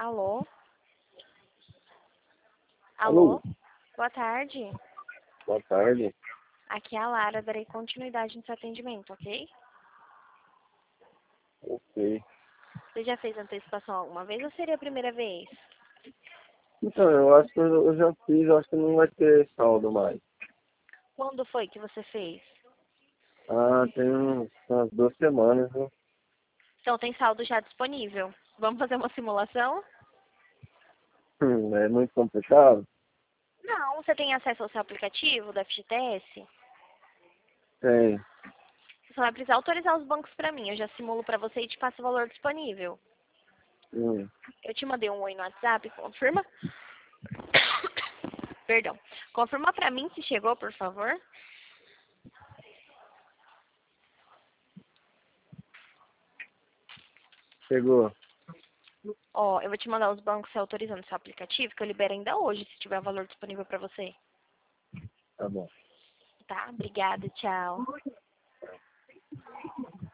Alô? Alô? Alô? Boa tarde. Boa tarde. Aqui é a Lara, darei continuidade no seu atendimento, ok? Ok. Você já fez antecipação alguma vez ou seria a primeira vez? Então, eu acho que eu já fiz, eu acho que não vai ter saldo mais. Quando foi que você fez? Ah, tem umas 2 semanas, né? Então tem saldo já disponível. Vamos fazer uma simulação? É muito complicado? Não, você tem acesso ao seu aplicativo da FGTS? Tem. Você só vai precisar autorizar os bancos para mim. Eu já simulo para você e te passo o valor disponível. Hum. Eu te mandei um oi no WhatsApp, confirma? Perdão. Confirma para mim se chegou, por favor. Chegou. Ó, eu vou te mandar os bancos se autorizando seu aplicativo, que eu libero ainda hoje, se tiver valor disponível para você. Tá bom. Tá? Obrigada, tchau.